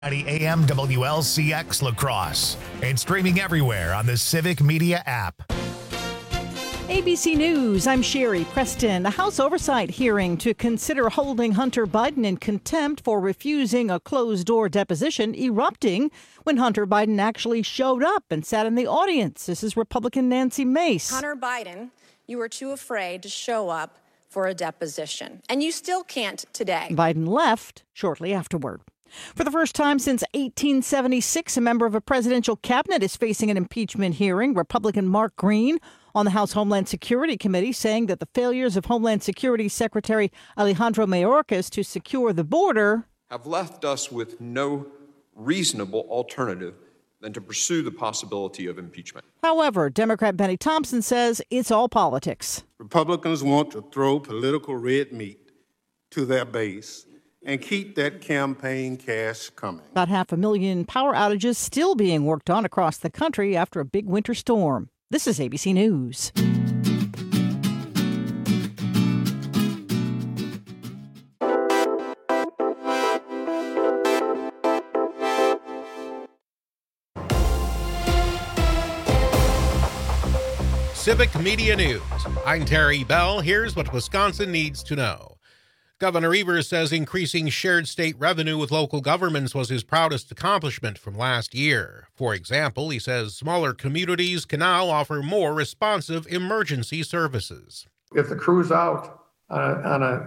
AM WLCX La Crosse and streaming everywhere on the Civic Media app. ABC News, I'm Sherry Preston. A House oversight hearing to consider holding Hunter Biden in contempt for refusing a closed-door deposition erupting when Hunter Biden actually showed up and sat in the audience. This is Republican Nancy Mace. Hunter Biden, you were too afraid to show up for a deposition, and you still can't today. Biden left shortly afterward. For the first time since 1876, a member of a presidential cabinet is facing an impeachment hearing. Republican Mark Green on the House Homeland Security Committee saying that the failures of Homeland Security Secretary Alejandro Mayorkas to secure the border have left us with no reasonable alternative than to pursue the possibility of impeachment. However, Democrat Benny Thompson says it's all politics. Republicans want to throw political red meat to their base and keep that campaign cash coming. About 500,000 power outages still being worked on across the country after a big winter storm. This is ABC News. Civic Media News. I'm Terry Bell. Here's what Wisconsin needs to know. Governor Evers says increasing shared state revenue with local governments was his proudest accomplishment from last year. For example, he says smaller communities can now offer more responsive emergency services. If the crew's out on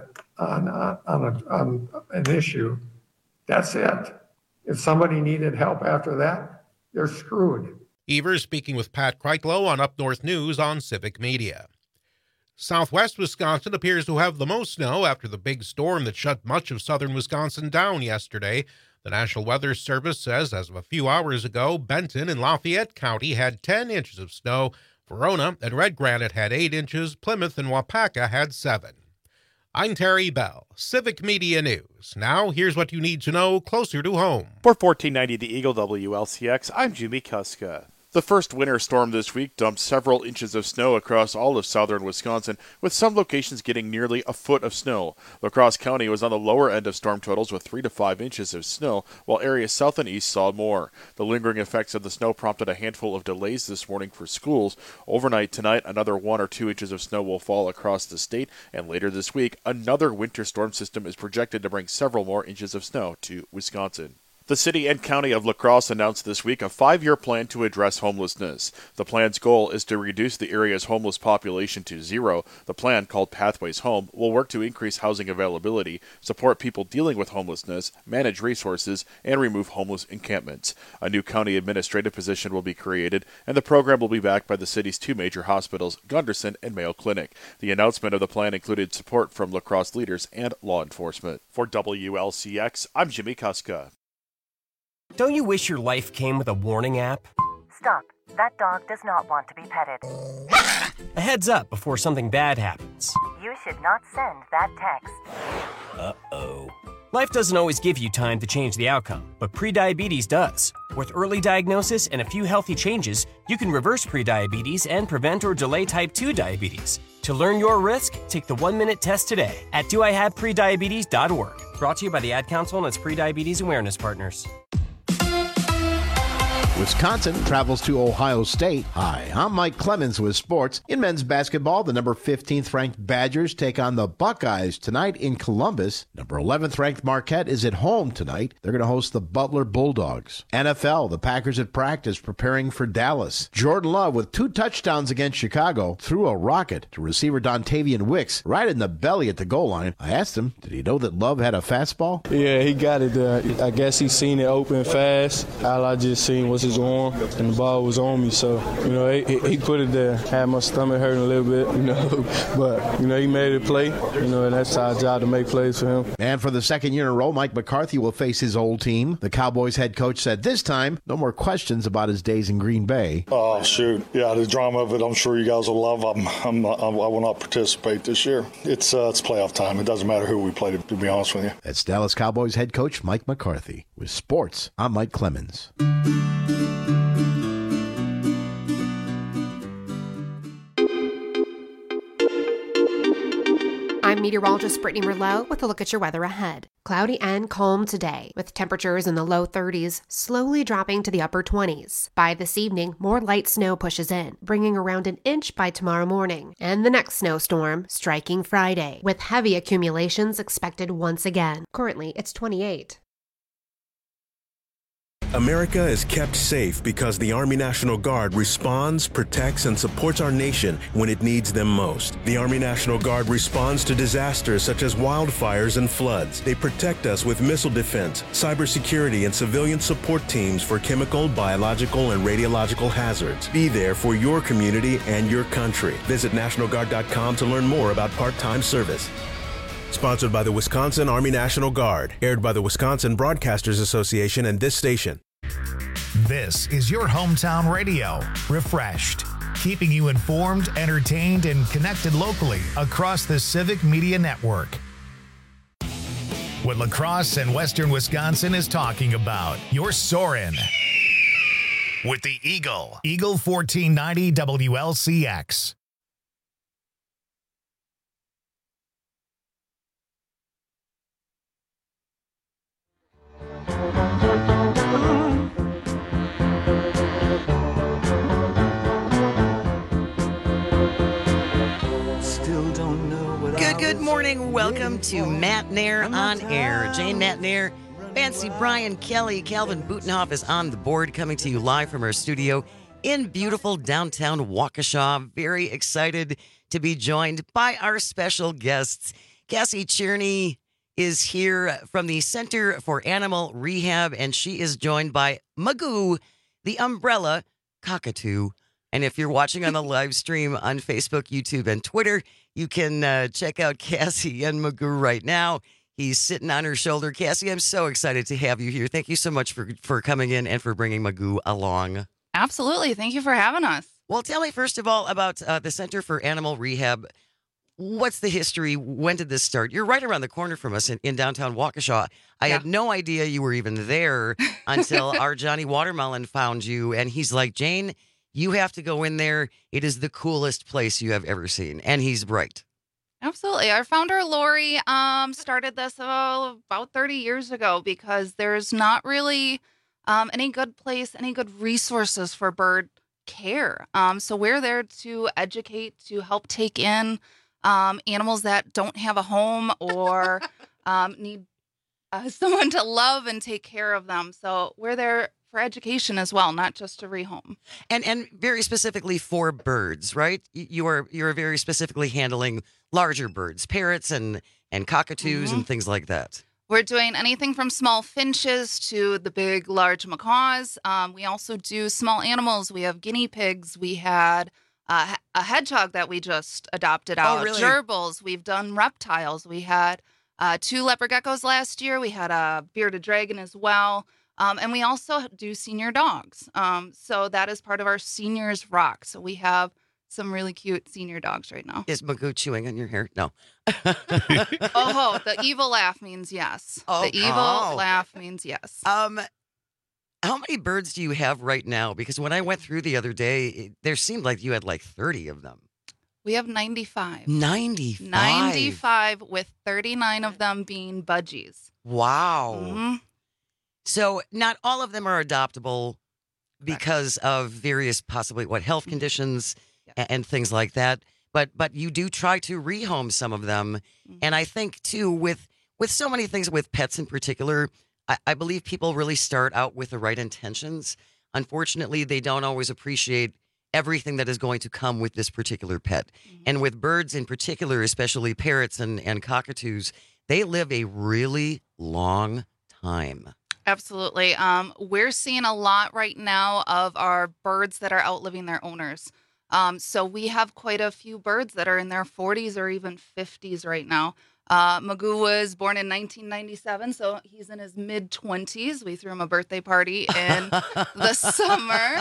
an issue, that's it. If somebody needed help after that, they're screwed. Evers speaking with Pat Kreitlow on Up North News on Civic Media. Southwest Wisconsin appears to have the most snow after the big storm that shut much of southern Wisconsin down yesterday. The National Weather Service says as of a few hours ago, Benton and Lafayette County had 10 inches of snow. Verona and Red Granite had 8 inches. Plymouth and Wapaka had 7. I'm Terry Bell, Civic Media News. Now, here's what you need to know closer to home. For 1490 The Eagle WLCX, I'm Jimmy Kuska. The first winter storm this week dumped several inches of snow across all of southern Wisconsin, with some locations getting nearly a foot of snow. La Crosse County was on the lower end of storm totals with 3 to 5 inches of snow, while areas south and east saw more. The lingering effects of the snow prompted a handful of delays this morning for schools. Overnight tonight, another 1 or 2 inches of snow will fall across the state, and later this week, another winter storm system is projected to bring several more inches of snow to Wisconsin. The city and county of La Crosse announced this week a 5-year plan to address homelessness. The plan's goal is to reduce the area's homeless population to 0. The plan, called Pathways Home, will work to increase housing availability, support people dealing with homelessness, manage resources, and remove homeless encampments. A new county administrative position will be created, and the program will be backed by the city's 2 major hospitals, Gunderson and Mayo Clinic. The announcement of the plan included support from La Crosse leaders and law enforcement. For WLCX, I'm Jimmy Kuska. Don't you wish your life came with a warning app? Stop. That dog does not want to be petted. A heads up before something bad happens. You should not send that text. Uh-oh. Life doesn't always give you time to change the outcome, but prediabetes does. With early diagnosis and a few healthy changes, you can reverse prediabetes and prevent or delay type 2 diabetes. To learn your risk, take the 1-minute test today at doihaveprediabetes.org. Brought to you by the Ad Council and its prediabetes awareness partners. Wisconsin travels to Ohio State. Hi, I'm Mike Clemens with sports. In men's basketball, the number 15th ranked Badgers take on the Buckeyes tonight in Columbus. Number 11th ranked Marquette is at home tonight. They're going to host the Butler Bulldogs. NFL, the Packers at practice preparing for Dallas. Jordan Love with 2 touchdowns against Chicago threw a rocket to receiver Dontavian Wicks right in the belly at the goal line. I asked him, did he know that Love had a fastball? Yeah, he got it there. I guess he seen it open fast. All I just seen was his arm, and the ball was on me. So, he put it there. Had my stomach hurting a little bit, but, he made it play, and that's our job to make plays for him. And for the second year in a row, Mike McCarthy will face his old team. The Cowboys head coach said this time, no more questions about his days in Green Bay. Oh, shoot. Yeah, the drama of it, I'm sure you guys will love. I will not participate this year. It's playoff time. It doesn't matter who we play, to be honest with you. That's Dallas Cowboys head coach Mike McCarthy. With sports, I'm Mike Clemens. I'm meteorologist Brittany Merlot with a look at your weather ahead. Cloudy and calm today, with temperatures in the low 30s, slowly dropping to the upper 20s. By this evening, more light snow pushes in, bringing around an inch by tomorrow morning, and the next snowstorm striking Friday, with heavy accumulations expected once again. Currently, it's 28. America is kept safe because the Army National Guard responds, protects, and supports our nation when it needs them most. The Army National Guard responds to disasters such as wildfires and floods. They protect us with missile defense, cybersecurity, and civilian support teams for chemical, biological, and radiological hazards. Be there for your community and your country. Visit NationalGuard.com to learn more about part-time service. Sponsored by the Wisconsin Army National Guard. Aired by the Wisconsin Broadcasters Association and this station. This is your hometown radio, Refreshed, keeping you informed, entertained, and connected locally across the Civic Media Network. What La Crosse and Western Wisconsin is talking about, you're soaring with the Eagle 1490 WLCX. Good morning. Welcome to Matt Nair on Air. Jane Matt Nair, Fancy Brian Kelly, Calvin Butenhoff is on the board, coming to you live from our studio in beautiful downtown Waukesha. Very excited to be joined by our special guests. Cassie Cherney is here from the Center for Animal Rehab, and she is joined by Magoo, the umbrella cockatoo. And if you're watching on the live stream on Facebook, YouTube, and Twitter, you can check out Cassie and Magoo right now. He's sitting on her shoulder. Cassie, I'm so excited to have you here. Thank you so much for coming in and for bringing Magoo along. Absolutely. Thank you for having us. Well, tell me, first of all, about the Center for Animal Rehab. What's the history? When did this start? You're right around the corner from us in downtown Waukesha. I had no idea you were even there until our Johnny Watermelon found you, and he's like, Jane, you have to go in there. It is the coolest place you have ever seen. And he's right. Absolutely. Our founder, Lori, started this about 30 years ago because there's not really any good place, any good resources for bird care. So we're there to educate, to help take in animals that don't have a home or need someone to love and take care of them. So we're there for education as well, not just to rehome. And very specifically for birds, right? You're very specifically handling larger birds, parrots and cockatoos and things like that. We're doing anything from small finches to the big, large macaws. We also do small animals. We have guinea pigs. We had a hedgehog that we just adopted out. Oh, really? Gerbils. We've done reptiles. We had 2 leopard geckos last year. We had a bearded dragon as well. And we also do senior dogs. So that is part of our Seniors Rock. So we have some really cute senior dogs right now. Is Magoo chewing on your hair? No. Oh, the evil laugh means yes. Oh, the evil laugh means yes. How many birds do you have right now? Because when I went through the other day, there seemed like you had like 30 of them. We have 95. 95? 95, with 39 of them being budgies. Wow. Mm-hmm. So not all of them are adoptable because of various possibly health conditions and things like that. But you do try to rehome some of them. Mm-hmm. And I think too, with so many things with pets in particular, I believe people really start out with the right intentions. Unfortunately, they don't always appreciate everything that is going to come with this particular pet. Mm-hmm. And with birds in particular, especially parrots and cockatoos, they live a really long time. Absolutely. We're seeing a lot right now of our birds that are outliving their owners. So we have quite a few birds that are in their 40s or even 50s right now. Magoo was born in 1997, so he's in his mid-20s. We threw him a birthday party in the summer.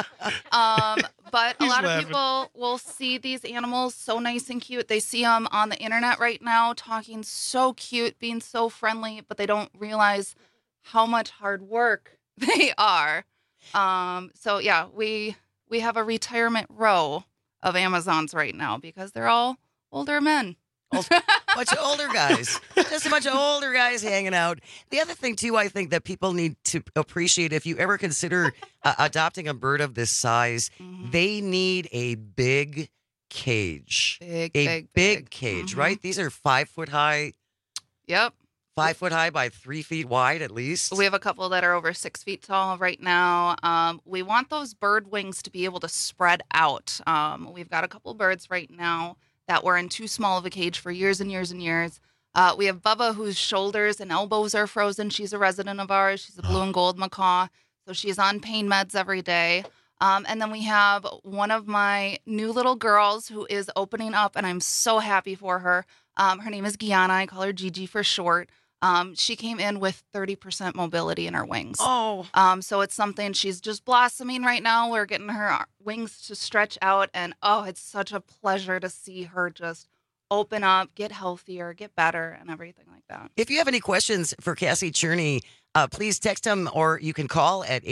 But a lot of people will see these animals so nice and cute. They see them on the internet right now, talking so cute, being so friendly, but they don't realize how much hard work they are. So yeah, we have a retirement row of Amazons right now because they're all older men. bunch of older guys. Just a bunch of older guys hanging out. The other thing, too, I think that people need to appreciate, if you ever consider adopting a bird of this size, they need a big cage. Big cage, right? These are 5 foot high. Yep. 5 foot high by 3 feet wide at least. We have a couple that are over 6 feet tall right now. We want those bird wings to be able to spread out. We've got a couple birds right now that were in too small of a cage for years and years and years. We have Bubba, whose shoulders and elbows are frozen. She's a resident of ours. She's a blue and gold macaw, so she's on pain meds every day. And then we have one of my new little girls who is opening up, and I'm so happy for her. Her name is Gianna. I call her Gigi for short. She came in with 30% mobility in her wings. Oh. So it's something, she's just blossoming right now. We're getting her wings to stretch out, and it's such a pleasure to see her just open up, get healthier, get better, and everything like that. If you have any questions for Cassie Cherney, please text him, or you can call at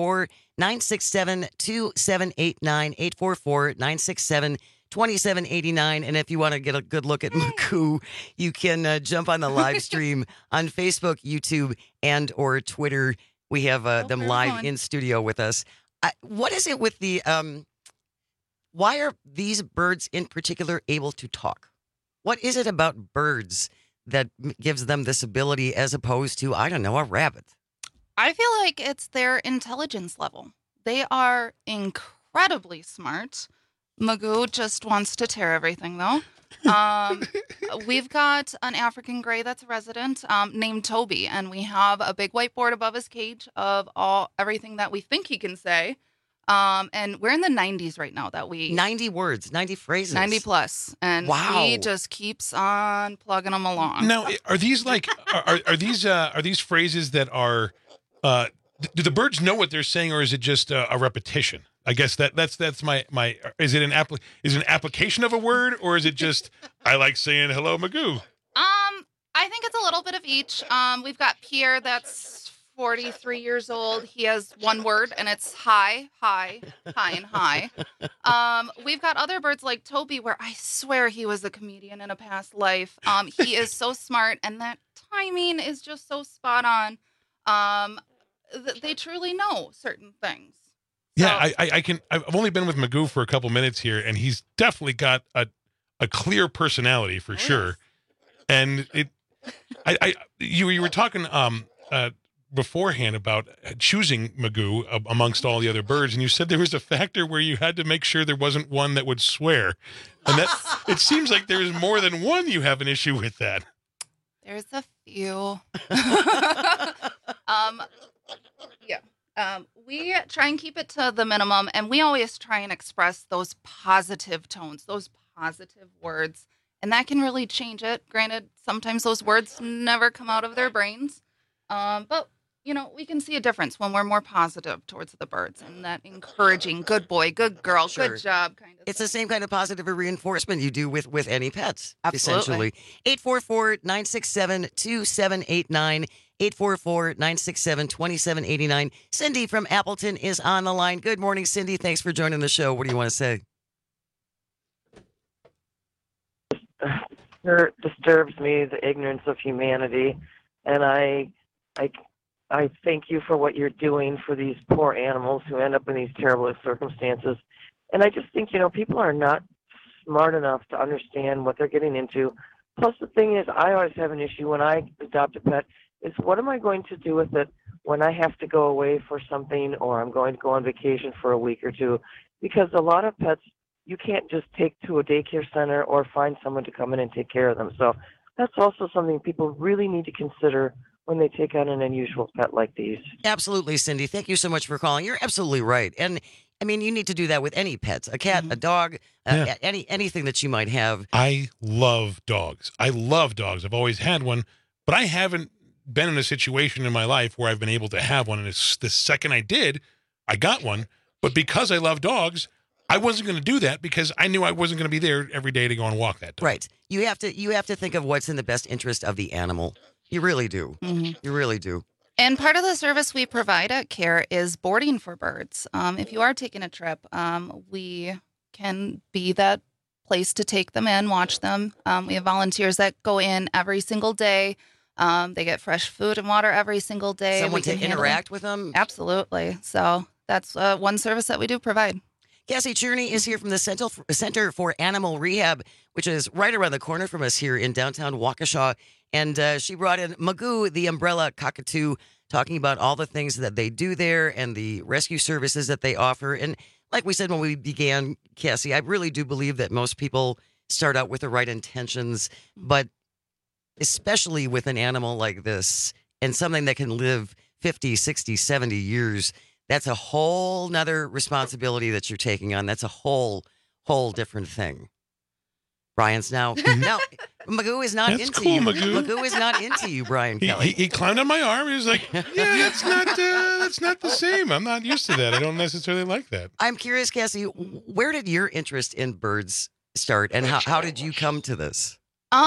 844-967-2789, 844-967-2789. And if you want to get a good look at Magoo, you can jump on the live stream on Facebook, YouTube, and or Twitter. We have them live in studio with us. What is it with the, why are these birds in particular able to talk? What is it about birds that gives them this ability as opposed to, I don't know, a rabbit? I feel like it's their intelligence level. They are incredibly smart. Magoo just wants to tear everything, though. We've got an African gray that's a resident named Toby, and we have a big whiteboard above his cage of everything that we think he can say. And we're in the 90s right now. 90 words, 90 phrases. 90 plus. And he just keeps on plugging them along. Now, are these are these phrases that are, do the birds know what they're saying, or is it just a repetition? I guess that's my is it an application of a word, or is it just, I like saying hello, Magoo? I think it's a little bit of each. We've got Pierre that's 43 years old. He has one word, and it's hi, hi, hi, and hi. We've got other birds like Toby, where I swear he was a comedian in a past life. He is so smart, and that timing is just so spot on. They truly know certain things. Yeah, I've only been with Magoo for a couple minutes here, and he's definitely got a clear personality for sure. And you were talking beforehand about choosing Magoo amongst all the other birds, and you said there was a factor where you had to make sure there wasn't one that would swear, and that it seems like there's more than one you have an issue with that. There's a few. We try and keep it to the minimum, and we always try and express those positive tones, those positive words, and that can really change it. Granted, sometimes those words never come out of their brains, but we can see a difference when we're more positive towards the birds, and that encouraging, good boy, good girl, good job kind of It's the same kind of positive reinforcement you do with any pets, Absolutely. essentially. 844-967-2789, 844-967-2789. Cindy from Appleton is on the line. Good morning, Cindy. Thanks for joining the show. What do you want to say? It disturbs me, the ignorance of humanity, and I thank you for what you're doing for these poor animals who end up in these terrible circumstances. And I just think, people are not smart enough to understand what they're getting into. Plus, the thing is, I always have an issue when I adopt a pet, is what am I going to do with it when I have to go away for something, or I'm going to go on vacation for a week or two? Because a lot of pets, you can't just take to a daycare center or find someone to come in and take care of them. So that's also something people really need to consider when they take on an unusual pet like these. Absolutely, Cindy. Thank you so much for calling. You're absolutely right. And I mean, you need to do that with any pets, a cat, a dog, anything that you might have. I love dogs. I've always had one, but I haven't been in a situation in my life where I've been able to have one. And the second I did, I got one. But because I love dogs, I wasn't going to do that because I knew I wasn't going to be there every day to go and walk that dog. Right. You have to think of what's in the best interest of the animal. You really do. Mm-hmm. You really do. And part of the service we provide at CARE is boarding for birds. If you are taking a trip, we can be that place to take them in, watch them. We have volunteers that go in every single day. They get fresh food and water every single day. Someone to interact with them? Absolutely. So that's one service that we do provide. Cassie Cherney is here from the Center for Animal Rehab, which is right around the corner from us here in downtown Waukesha. And she brought in Magoo, the umbrella cockatoo, talking about all the things that they do there and the rescue services that they offer. And like we said when we began, Cassie, I really do believe that most people start out with the right intentions, but especially with an animal like this and something that can live 50, 60, 70 years, that's a whole nother responsibility that you're taking on. That's a whole different thing. Brian's now Magoo is not That's into cool, you. Magoo. Magoo is not into you, Brian Kelly. He climbed on my arm. He was like, "Yeah, that's not the same. I'm not used to that. I don't necessarily like that." I'm curious, Cassie, where did your interest in birds start, and how did you come to this?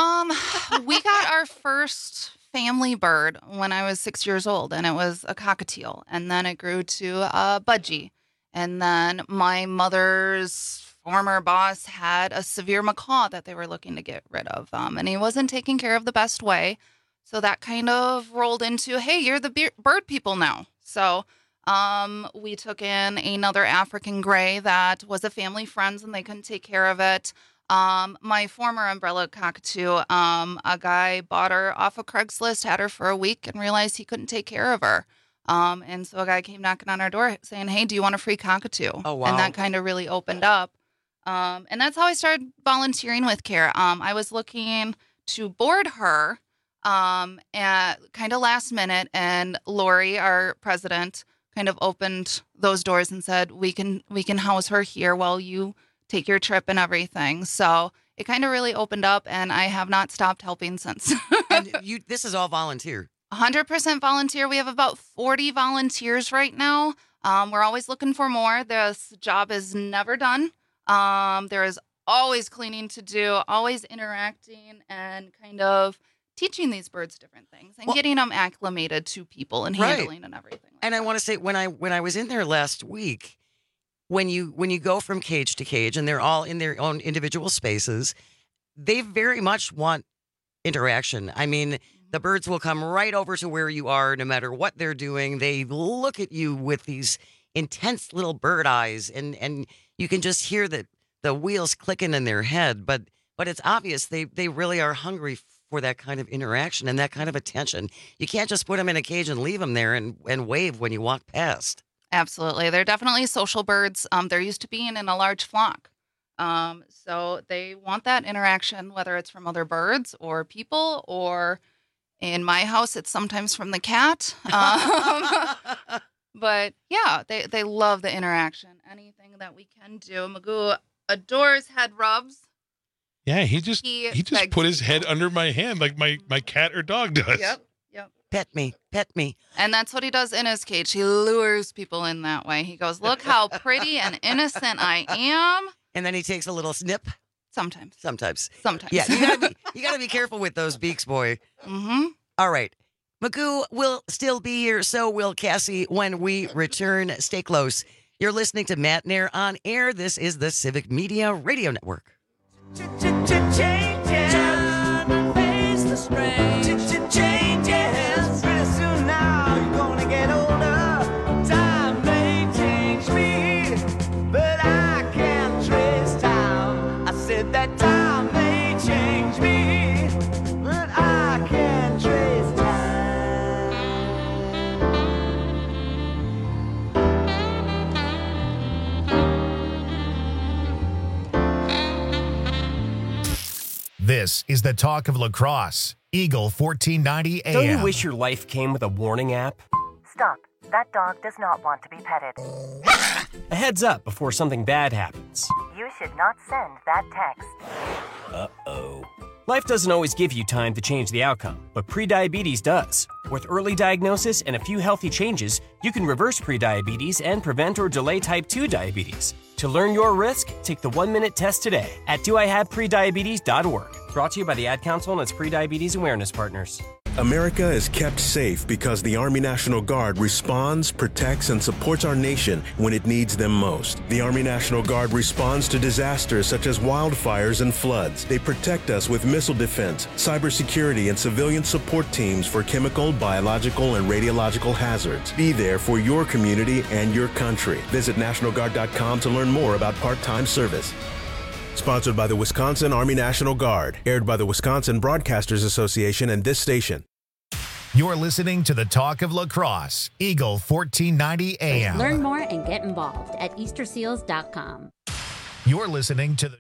We got our first family bird when I was 6 years old, and it was a cockatiel, and then it grew to a budgie, and then my mother's former boss had a severe macaw that they were looking to get rid of, and he wasn't taking care of the best way, so that kind of rolled into, hey, you're the bird people now. So we took in another African gray that was a family friend, and they couldn't take care of it. My former umbrella cockatoo, a guy bought her off of Craigslist, had her for a week, and realized he couldn't take care of her. And so a guy came knocking on our door saying, hey, do you want a free cockatoo? Oh, wow. And that kind of really opened up. And that's how I started volunteering with CARE. I was looking to board her at kind of last minute, and Lori, our president, kind of opened those doors and said, we can house her here while you take your trip and everything. So it kind of really opened up, and I have not stopped helping since. And this is all volunteer. 100% volunteer. We have about 40 volunteers right now. We're always looking for more. This job is never done. There is always cleaning to do, always interacting and kind of teaching these birds different things and getting them acclimated to people and handling and everything. And I want to say, when I was in there last week, when you go from cage to cage, and they're all in their own individual spaces, they very much want interaction. I mean, the birds will come right over to where you are, no matter what they're doing. They look at you with these intense little bird eyes, and you can just hear the wheels clicking in their head. But it's obvious they really are hungry for that kind of interaction and that kind of attention. You can't just put them in a cage and leave them there and wave when you walk past. Absolutely. They're definitely social birds. They're used to being in a large flock. So they want that interaction, whether it's from other birds or people, or in my house, it's sometimes from the cat. But yeah, they love the interaction. Anything that we can do. Magoo adores head rubs. Yeah, he just put his head under my hand like my cat or dog does. Yep. Pet me. And that's what he does in his cage. He lures people in that way. He goes, look how pretty and innocent I am. And then he takes a little snip. Sometimes. Yeah, you gotta be careful with those beaks, boy. Mm-hmm. All right. Magoo will still be here, so will Cassie when we return. Stay close. You're listening to Matt Nair on Air. This is the Civic Media Radio Network. This is the talk of lacrosse. Eagle 1490 AM. Don't you wish your life came with a warning app? Stop. That dog does not want to be petted. A heads up before something bad happens. You should not send that text. Uh-oh. Life doesn't always give you time to change the outcome, but prediabetes does. With early diagnosis and a few healthy changes, you can reverse prediabetes and prevent or delay type 2 diabetes. To learn your risk, take the 1-minute test today at doihaveprediabetes.org. Brought to you by the Ad Council and its prediabetes awareness partners. America is kept safe because the Army National Guard responds, protects, and supports our nation when it needs them most. The Army National Guard responds to disasters such as wildfires and floods. They protect us with missile defense, cybersecurity, and civilian support teams for chemical, biological, and radiological hazards. Be there for your community and your country. Visit NationalGuard.com to learn more about part-time service. Sponsored by the Wisconsin Army National Guard. Aired by the Wisconsin Broadcasters Association and this station. You're listening to the Talk of Lacrosse, Eagle 1490 AM. Learn more and get involved at easterseals.com. You're listening to the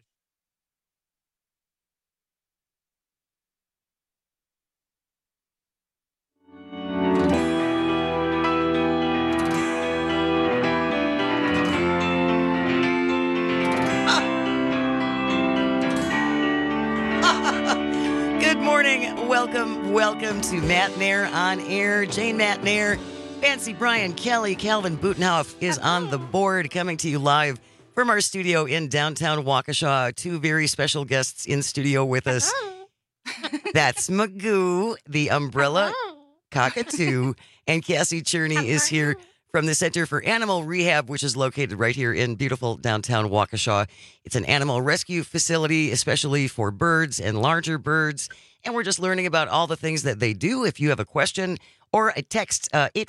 Good morning. Welcome to Matt Nair on Air. Jane Matt Nair, Fancy Brian Kelly, Calvin Butenhoff is on the board, coming to you live from our studio in downtown Waukesha. Two very special guests in studio with us. That's Magoo, the umbrella cockatoo, and Cassie Cherney is here from the Center for Animal Rehab, which is located right here in beautiful downtown Waukesha. It's an animal rescue facility, especially for birds and larger birds. And we're just learning about all the things that they do. If you have a question or a text,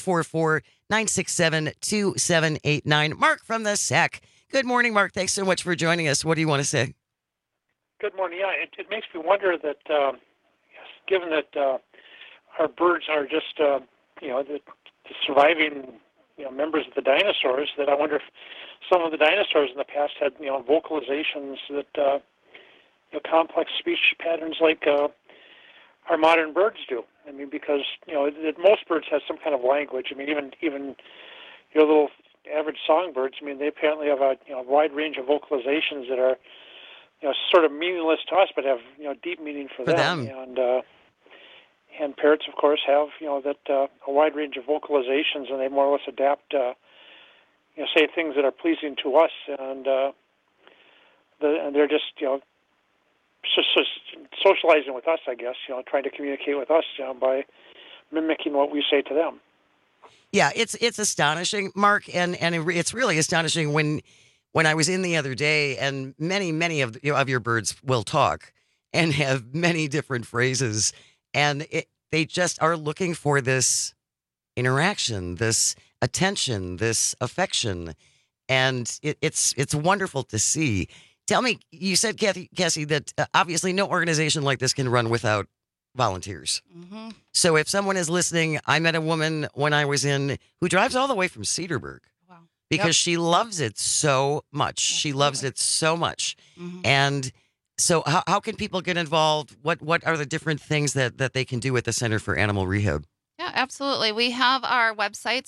844-967-2789. Mark from the SAC. Good morning, Mark. Thanks so much for joining us. What do you want to say? Good morning. Yeah, it makes me wonder that, given that our birds are just, the surviving members of the dinosaurs, that I wonder if some of the dinosaurs in the past had, vocalizations that, complex speech patterns like our modern birds do. I mean, because, that most birds have some kind of language. I mean, even your little average songbirds, I mean, they apparently have a wide range of vocalizations that are, sort of meaningless to us, but have, deep meaning for them. And parrots, of course, have, a wide range of vocalizations, and they more or less adapt, say things that are pleasing to us, and they're just, socializing with us, I guess, trying to communicate with us by mimicking what we say to them. Yeah, it's astonishing, Mark, and it's really astonishing when I was in the other day, and many of your birds will talk and have many different phrases. And they just are looking for this interaction, this attention, this affection. And it's wonderful to see. Tell me, you said, Cassie, that obviously no organization like this can run without volunteers. Mm-hmm. So if someone is listening, I met a woman when I was who drives all the way from Cedarburg. Wow. Because she loves it so much. Absolutely. She loves it so much. Mm-hmm. And so how can people get involved? What are the different things that they can do at the Center for Animal Rehab? Yeah, absolutely. We have our website,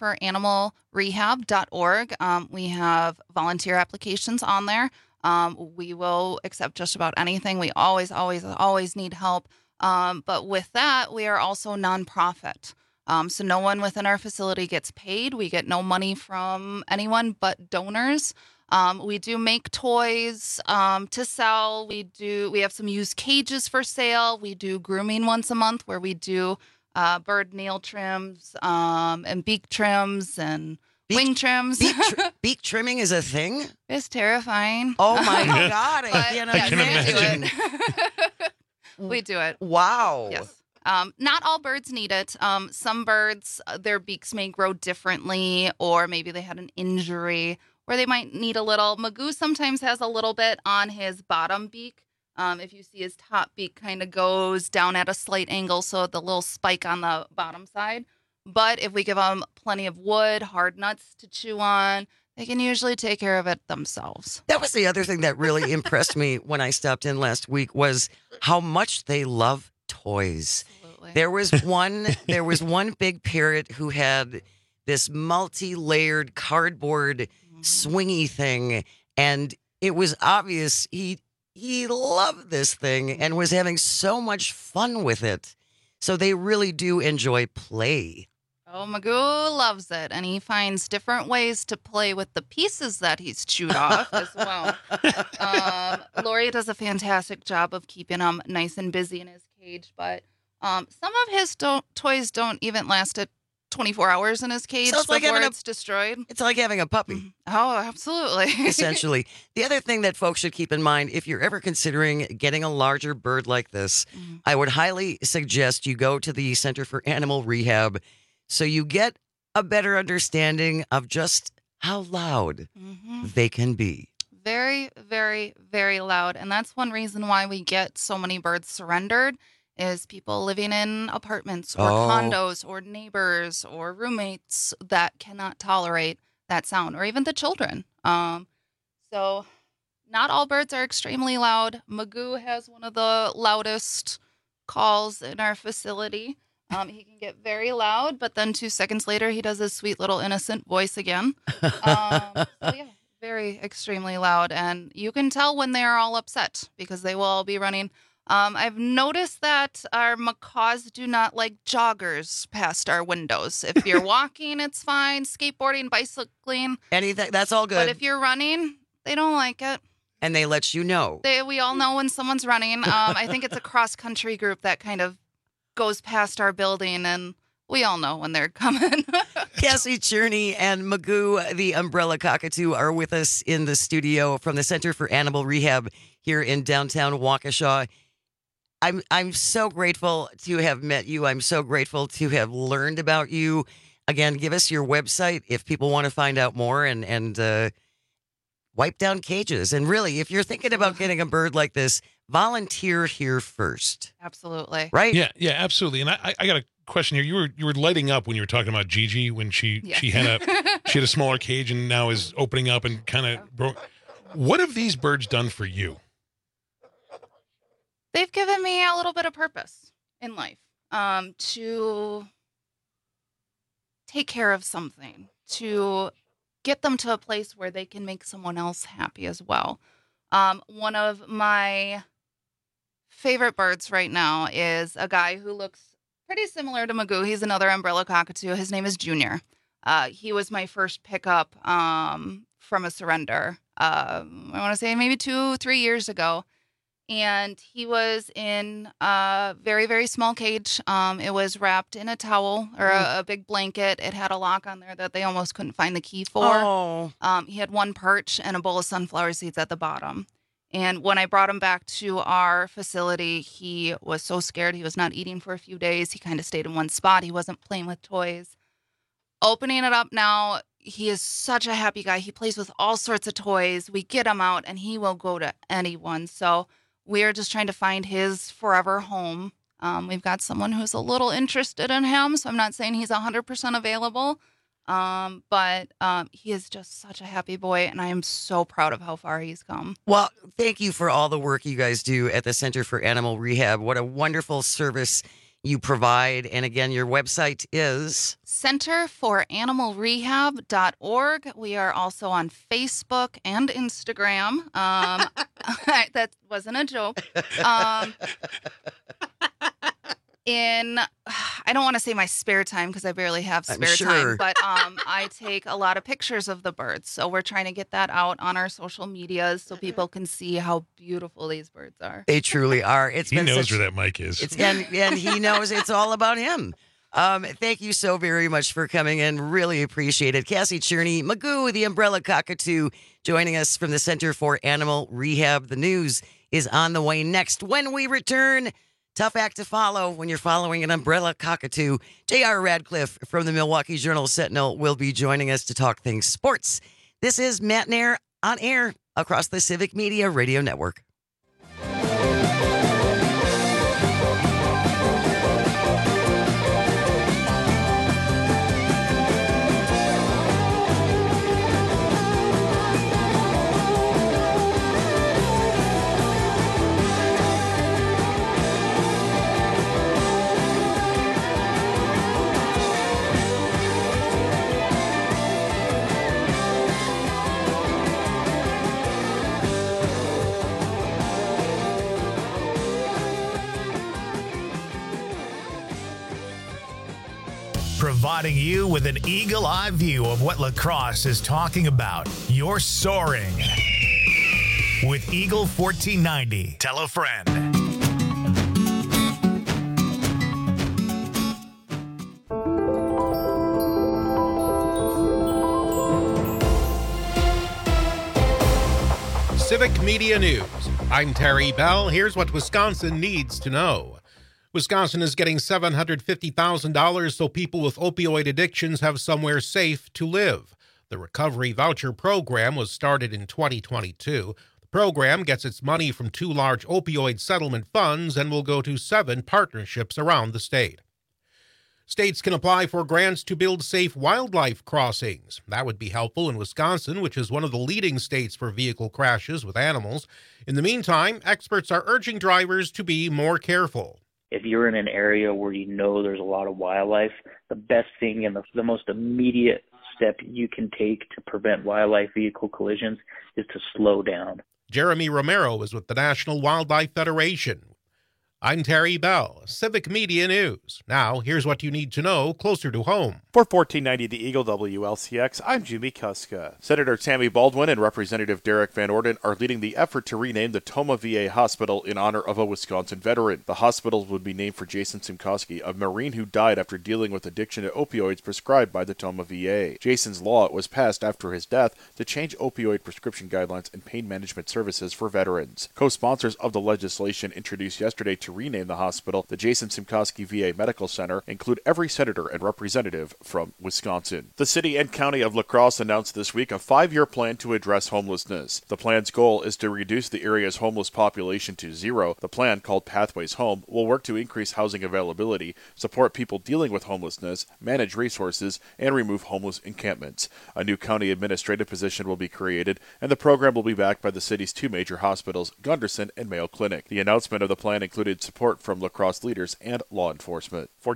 centerforanimalrehab.org. We have volunteer applications on there. We will accept just about anything. We always need help. But with that, we are also nonprofit. So no one within our facility gets paid. We get no money from anyone but donors. We do make toys to sell. We have some used cages for sale. We do grooming once a month where we do bird nail trims and beak trims and wing trims. Beak trimming is a thing? It's terrifying. Oh my God. I can't imagine. We do it. Wow. Yes. Not all birds need it. Some birds, their beaks may grow differently, or maybe they had an injury where they might need a little. Magoo sometimes has a little bit on his bottom beak. If you see his top beak kind of goes down at a slight angle, so the little spike on the bottom side. But if we give them plenty of wood, hard nuts to chew on, they can usually take care of it themselves. That was the other thing that really impressed me when I stopped in last week was how much they love toys. Absolutely. There was one big parrot who had this multi-layered cardboard swingy thing, and it was obvious he loved this thing and was having so much fun with it. So they really do enjoy play. Oh, Magoo loves it, and he finds different ways to play with the pieces that he's chewed off as well. Lori does a fantastic job of keeping him nice and busy in his cage, but Some of his toys don't even last at 24 hours in his cage So it's like before having it's destroyed. It's like having a puppy. Oh, absolutely. Essentially. The other thing that folks should keep in mind, if you're ever considering getting a larger bird like this, I would highly suggest you go to the Center for Animal Rehab so you get a better understanding of just how loud they can be. Very, very, very loud. And that's one reason why we get so many birds surrendered is people living in apartments or condos or neighbors or roommates that cannot tolerate that sound, or even the children. So not all birds are extremely loud. Magoo has one of the loudest calls in our facility. He can get very loud, but then 2 seconds later, he does his sweet little innocent voice again. So yeah, very extremely loud. And you can tell when they are all upset because they will all be running. I've noticed that our macaws do not like joggers past our windows. If you're walking, it's fine. Skateboarding, bicycling. Anything, that's all good. But if you're running, they don't like it. And they let you know. We all know when someone's running. I think it's a cross-country group that kind of goes past our building, and we all know when they're coming. Cassie Cherney and Magoo, the umbrella cockatoo, are with us in the studio from the Center for Animal Rehab here in downtown Waukesha. I'm so grateful to have met you. I'm so grateful to have learned about you. Again, give us your website if people want to find out more and wipe down cages. And really, if you're thinking about getting a bird like this, volunteer here first. Absolutely. Right? Yeah, absolutely. And I got a question here. You were lighting up when you were talking about Gigi when she had a smaller cage and now is opening up and kind of broke. What have these birds done for you? They've given me a little bit of purpose in life, to take care of something, to get them to a place where they can make someone else happy as well. One of my favorite birds right now is a guy who looks pretty similar to Magoo. He's another umbrella cockatoo. His name is Junior. He was my first pickup from a surrender. I want to say maybe 2-3 years ago. And he was in a very, very small cage. It was wrapped in a towel or a big blanket. It had a lock on there that they almost couldn't find the key for. He had one perch and a bowl of sunflower seeds at the bottom. And when I brought him back to our facility, he was so scared. He was not eating for a few days. He kind of stayed in one spot. He wasn't playing with toys. Opening it up now, he is such a happy guy. He plays with all sorts of toys. We get him out, and he will go to anyone. So we're just trying to find his forever home. We've got someone who's a little interested in him, so I'm not saying he's 100% available, but he is just such a happy boy, and I am so proud of how far he's come. Well, thank you for all the work you guys do at the Center for Animal Rehab. What a wonderful service you provide. And again, your website is centerforanimalrehab.org. We are also on Facebook and Instagram. That wasn't a joke. I don't want to say my spare time because I barely have spare time, but I take a lot of pictures of the birds. So we're trying to get that out on our social medias so people can see how beautiful these birds are. They truly are. He knows where that mic is. And he knows it's all about him. Thank you so very much for coming in. Really appreciate it. Cassie Cherney, Magoo, the umbrella cockatoo, joining us from the Center for Animal Rehab. The news is on the way next. When we return, tough act to follow when you're following an umbrella cockatoo. J.R. Radcliffe from the Milwaukee Journal-Sentinel will be joining us to talk things sports. This is Matt Nair on air across the Civic Media Radio Network. Providing you with an eagle-eye view of what lacrosse is talking about. You're soaring with Eagle 1490. Tell a friend. Civic Media News. I'm Terry Bell. Here's what Wisconsin needs to know. Wisconsin is getting $750,000 so people with opioid addictions have somewhere safe to live. The Recovery Voucher Program was started in 2022. The program gets its money from 2 large opioid settlement funds and will go to 7 partnerships around the state. States can apply for grants to build safe wildlife crossings. That would be helpful in Wisconsin, which is one of the leading states for vehicle crashes with animals. In the meantime, experts are urging drivers to be more careful. If you're in an area where you know there's a lot of wildlife, the best thing and the most immediate step you can take to prevent wildlife vehicle collisions is to slow down. Jeremy Romero is with the National Wildlife Federation. I'm Terry Bell, Civic Media News. Now, here's what you need to know closer to home. For 1490 The Eagle WLCX, I'm Jimmy Kuska. Senator Tammy Baldwin and Representative Derek Van Orden are leading the effort to rename the Tomah VA Hospital in honor of a Wisconsin veteran. The hospital would be named for Jason Simkoski, a Marine who died after dealing with addiction to opioids prescribed by the Tomah VA. Jason's law was passed after his death to change opioid prescription guidelines and pain management services for veterans. Co-sponsors of the legislation introduced yesterday to rename the hospital the Jason Simkoski VA Medical Center include every senator and representative from Wisconsin. The city and county of La Crosse announced this week a 5-year plan to address homelessness. The plan's goal is to reduce the area's homeless population to 0. The plan, called Pathways Home, will work to increase housing availability, support people dealing with homelessness, manage resources, and remove homeless encampments. A new county administrative position will be created, and the program will be backed by the city's 2 major hospitals, Gunderson and Mayo Clinic. The announcement of the plan included support from La Crosse leaders and law enforcement. For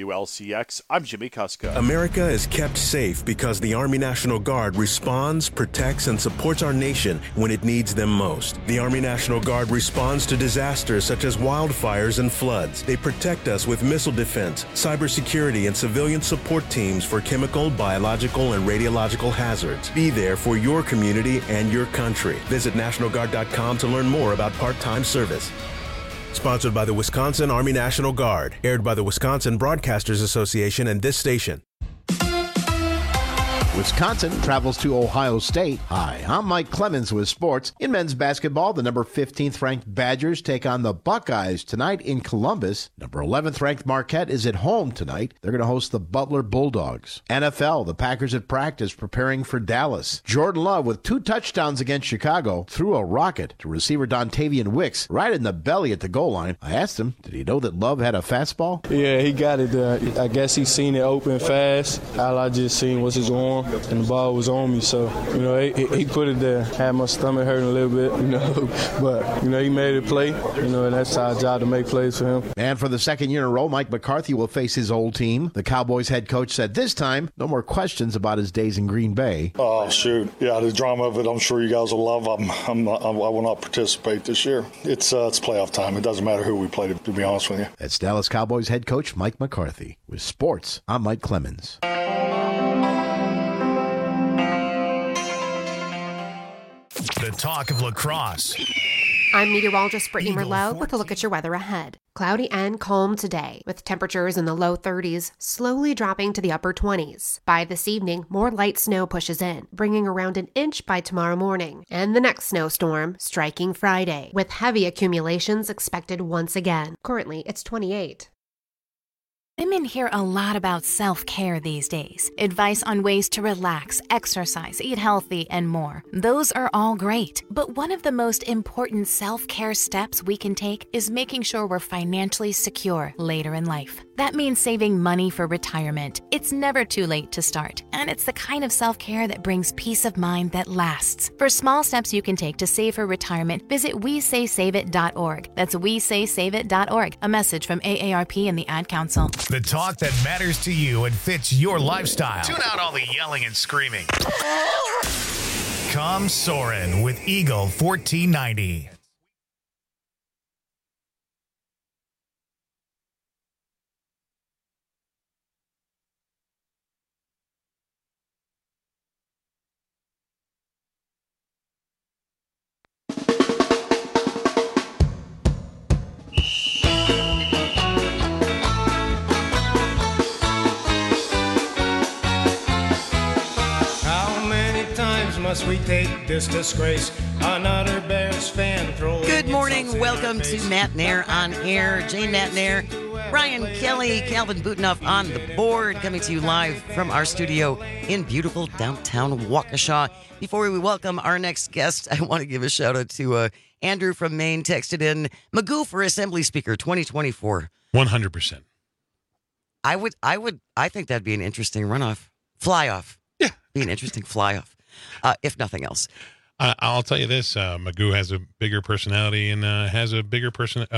WLCX, I'm Jimmy Kuska. America is kept safe because the Army National Guard responds, protects, and supports our nation when it needs them most. The Army National Guard responds to disasters such as wildfires and floods. They protect us with missile defense, cybersecurity, and civilian support teams for chemical, biological, and radiological hazards. Be there for your community and your country. Visit NationalGuard.com to learn more about part-time service. Sponsored by the Wisconsin Army National Guard. Aired by the Wisconsin Broadcasters Association and this station. Wisconsin travels to Ohio State. Hi, I'm Mike Clemens with sports. In men's basketball, the number 15th ranked Badgers take on the Buckeyes tonight in Columbus. Number 11th ranked Marquette is at home tonight. They're going to host the Butler Bulldogs. NFL, the Packers at practice preparing for Dallas. Jordan Love with 2 touchdowns against Chicago threw a rocket to receiver Dontavian Wicks right in the belly at the goal line. I asked him, did he know that Love had a fastball? Yeah, he got it. I guess he seen it open fast. All I just seen was his arm, and the ball was on me. So, he put it there. Had my stomach hurting a little bit, but, he made it play, and that's our job to make plays for him. And for the second year in a row, Mike McCarthy will face his old team. The Cowboys head coach said this time, no more questions about his days in Green Bay. Oh, shoot. Yeah, the drama of it, I'm sure you guys will love. I will not participate this year. It's playoff time. It doesn't matter who we play, to be honest with you. That's Dallas Cowboys head coach Mike McCarthy. With sports, I'm Mike Clemens. The talk of lacrosse. I'm meteorologist Brittany Merlot with a look at your weather ahead. Cloudy and calm today, with temperatures in the low 30s, slowly dropping to the upper 20s. By this evening, more light snow pushes in, bringing around an inch by tomorrow morning. And the next snowstorm striking Friday, with heavy accumulations expected once again. Currently, it's 28. Women hear a lot about self-care these days. Advice on ways to relax, exercise, eat healthy, and more. Those are all great. But one of the most important self-care steps we can take is making sure we're financially secure later in life. That means saving money for retirement. It's never too late to start, and it's the kind of self-care that brings peace of mind that lasts. For small steps you can take to save for retirement, visit WeSaySaveIt.org. That's WeSaySaveIt.org. A message from AARP and the Ad Council. The talk that matters to you and fits your lifestyle. Tune out all the yelling and screaming. Come Soarin' with Eagle 1490. times must we take this disgrace? Another Bears fan throwing. Good morning. Welcome to Matt Nair on Air. Jane Matt Nair, Brian Kelly, Calvin Butenoff on the board, coming to you live from our studio in beautiful downtown Waukesha. Before we welcome our next guest, I want to give a shout out to Andrew from Maine. Texted in, Magoo for Assembly Speaker 2024. 100%. I think that'd be an interesting runoff. Fly-off. Yeah. Be an interesting fly-off, if nothing else. I'll tell you this, Magoo has a bigger personality and has a bigger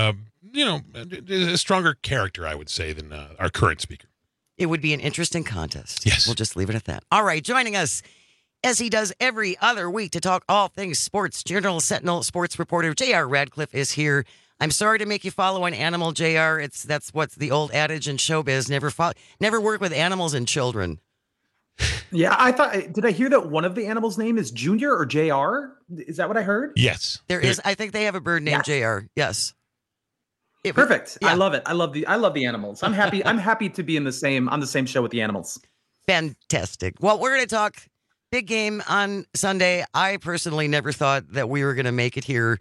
a stronger character, I would say, than our current speaker. It would be an interesting contest. Yes. We'll just leave it at that. All right, joining us, as he does every other week to talk all things sports, Journal Sentinel sports reporter J.R. Radcliffe is here. I'm sorry to make you follow an animal, JR. That's what's the old adage in showbiz. Never work with animals and children. Yeah, I thought. Did I hear that one of the animals' name is Junior or JR? Is that what I heard? Yes, there is. I think they have a bird named JR. Yes. Perfect. Yeah. I love it. I love the animals. I'm happy. I'm happy to be on the same show with the animals. Fantastic. Well, we're going to talk big game on Sunday. I personally never thought that we were going to make it here.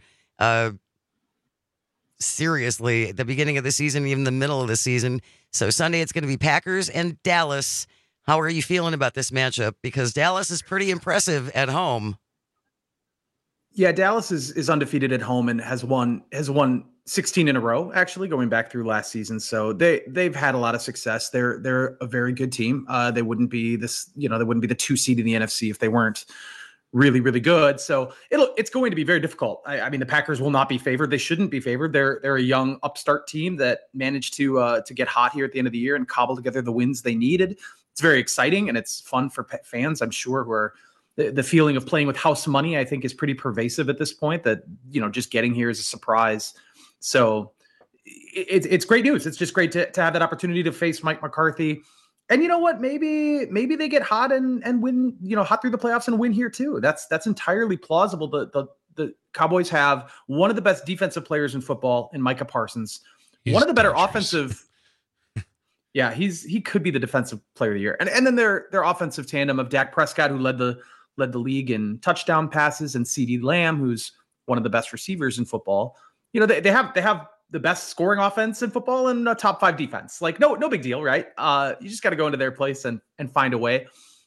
Seriously, at the beginning of the season, even the middle of the season. So Sunday, it's going to be Packers and Dallas. How are you feeling about this matchup? Because Dallas is pretty impressive at home. Yeah, Dallas is undefeated at home and has won 16 in a row, actually, going back through last season. So they've had a lot of success. They're a very good team. They wouldn't be the 2 seed in the NFC if they weren't really, really good. So it's going to be very difficult. I mean, the Packers will not be favored. They shouldn't be favored. They're a young upstart team that managed to get hot here at the end of the year and cobble together the wins they needed. It's very exciting and it's fun for fans, I'm sure, where the feeling of playing with house money, I think, is pretty pervasive at this point, that, just getting here is a surprise. So it's great news. It's just great to have that opportunity to face Mike McCarthy. And you know what? Maybe they get hot and win, hot through the playoffs and win here too. That's entirely plausible. The Cowboys have one of the best defensive players in football in Micah Parsons. One of the better offensive. Yeah, he could be the defensive player of the year. And then their offensive tandem of Dak Prescott, who led the league in touchdown passes, and CeeDee Lamb, who's one of the best receivers in football. They have the best scoring offense in football and a top 5 defense. Like, no big deal, right? You just got to go into their place and find a way.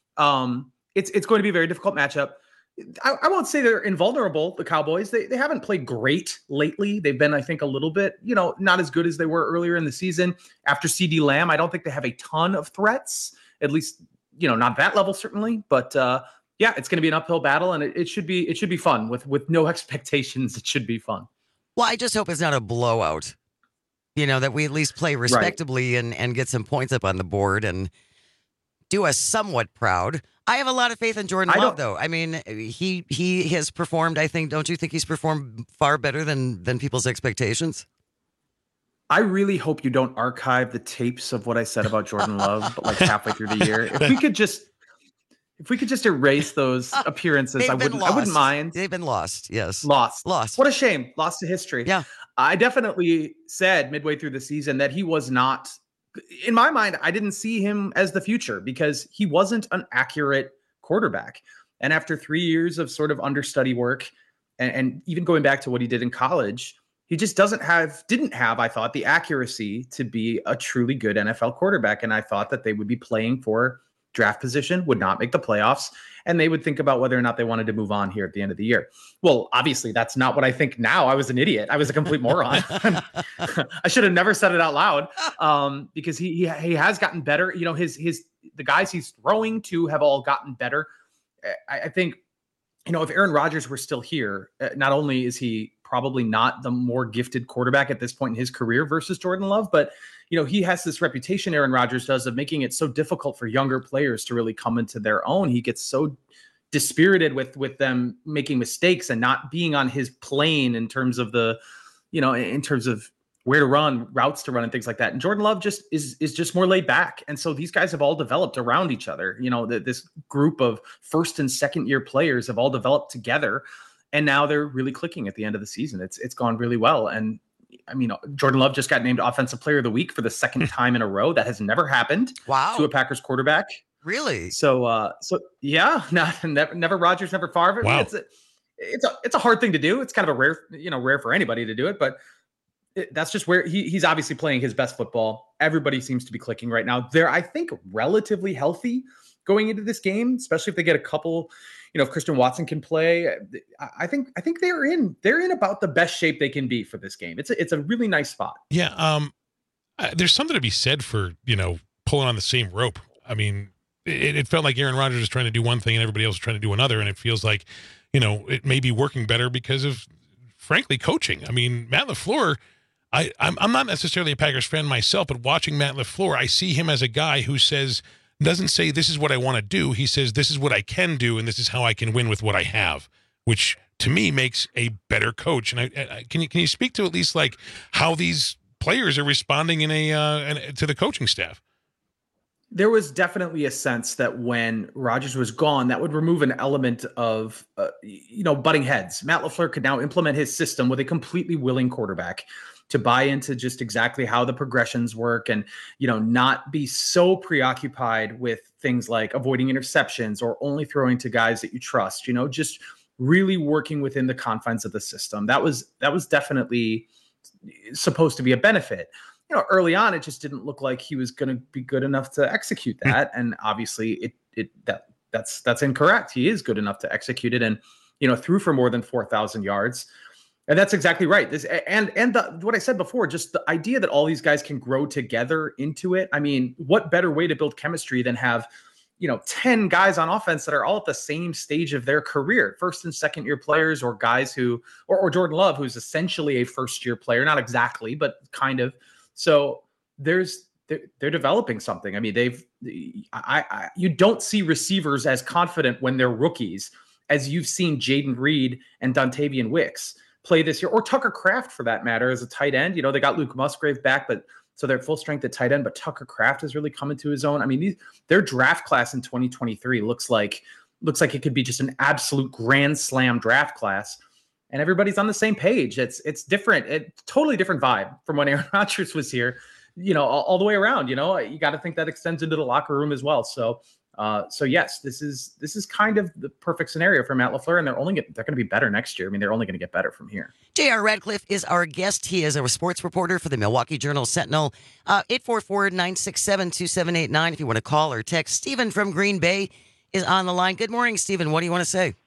It's going to be a very difficult matchup. I won't say they're invulnerable, the Cowboys. They haven't played great lately. They've been, I think, a little bit, not as good as they were earlier in the season. After CeeDee Lamb, I don't think they have a ton of threats, at least, not that level, certainly. But yeah, it's going to be an uphill battle, and it should be fun with no expectations. It should be fun. Well, I just hope it's not a blowout, that we at least play respectably and get some points up on the board and do us somewhat proud. I have a lot of faith in Jordan Love, though. I mean, he has performed, I think, don't you think he's performed far better than people's expectations? I really hope you don't archive the tapes of what I said about Jordan Love, like halfway through the year. If we could just erase those appearances, I wouldn't mind. They've been lost. Yes. Lost. What a shame. Lost to history. Yeah. I definitely said midway through the season that he was not, in my mind, I didn't see him as the future because he wasn't an accurate quarterback. And after 3 years of sort of understudy work and even going back to what he did in college, he just didn't have, I thought, the accuracy to be a truly good NFL quarterback. And I thought that they would be playing for draft position, would not make the playoffs, and they would think about whether or not they wanted to move on here at the end of the year. Well, obviously, that's not what I think now. I was an idiot. I was a complete moron. I should have never said it out loud because he has gotten better. The guys he's throwing to have all gotten better. I think, if Aaron Rodgers were still here, not only is he probably not the more gifted quarterback at this point in his career versus Jordan Love, but he has this reputation, Aaron Rodgers does, of making it so difficult for younger players to really come into their own. He gets so dispirited with them making mistakes and not being on his plane in terms of in terms of where to run, routes to run, and things like that. And Jordan Love just is just more laid back. And so these guys have all developed around each other. This group of first and second year players have all developed together. And now they're really clicking at the end of the season. It's gone really well. And I mean, Jordan Love just got named Offensive Player of the Week for the second time in a row. That has never happened to a Packers quarterback. Really? So yeah, never Rodgers, never Favre. Wow. It's a hard thing to do. It's kind of a rare for anybody to do it, but that's just where he's obviously playing his best football. Everybody seems to be clicking right now. They're, I think, relatively healthy going into this game, especially if they get a couple, if Christian Watson can play. I think they're in about the best shape they can be for this game. It's a really nice spot. Yeah. There's something to be said for, pulling on the same rope. I mean, it felt like Aaron Rodgers was trying to do one thing and everybody else was trying to do another. And it feels like, it may be working better because of, frankly, coaching. I mean, Matt LaFleur, I'm not necessarily a Packers fan myself, but watching Matt LaFleur, I see him as a guy who doesn't say this is what I want to do. He says this is what I can do, and this is how I can win with what I have, which to me makes a better coach. And can you speak to at least like how these players are responding to the coaching staff? There was definitely a sense that when Rodgers was gone, that would remove an element of, butting heads. Matt LaFleur could now implement his system with a completely willing quarterback to buy into just exactly how the progressions work and, not be so preoccupied with things like avoiding interceptions or only throwing to guys that you trust, just really working within the confines of the system. That was definitely supposed to be a benefit. Early on, it just didn't look like he was going to be good enough to execute that. And obviously that's incorrect. He is good enough to execute it and, threw for more than 4,000 yards. And that's exactly right. What I said before, just the idea that all these guys can grow together into it. I mean, what better way to build chemistry than have, 10 guys on offense that are all at the same stage of their career, first and second year players, or guys who, or Jordan Love, who's essentially a first year player, not exactly, but kind of. So they're developing something. I mean, you don't see receivers as confident when they're rookies as you've seen Jaden Reed and Dontavian Wicks play this year, or Tucker Kraft for that matter as a tight end. They got Luke Musgrave back, so they're full strength at tight end, but Tucker Kraft has really come into his own. I mean, their draft class in 2023 looks like it could be just an absolute grand slam draft class. And everybody's on the same page. It's different. It's totally different vibe from when Aaron Rodgers was here, all the way around. You got to think that extends into the locker room as well. So yes, this is kind of the perfect scenario for Matt LaFleur, and they're going to be better next year. I mean, they're only going to get better from here. J.R. Radcliffe is our guest. He is a sports reporter for the Milwaukee Journal-Sentinel. 844-967-2789 if you want to call or text. Stephen from Green Bay is on the line. Good morning, Stephen. What do you want to say?